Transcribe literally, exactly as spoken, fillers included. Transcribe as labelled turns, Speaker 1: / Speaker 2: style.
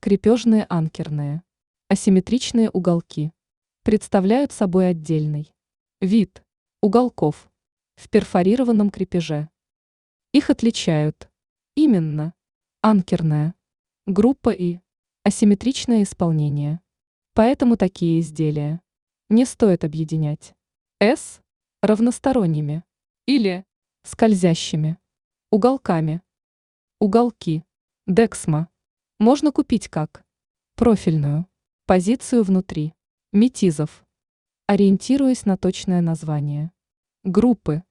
Speaker 1: Крепежные анкерные асимметричные уголки представляют собой отдельный вид уголков в перфорированном крепеже. Их отличают именно анкерная группа и асимметричное исполнение. Поэтому такие изделия не стоит объединять с равносторонними или скользящими уголками. Уголки Дексма можно купить как профильную позицию внутри метизов, ориентируясь на точное название группы.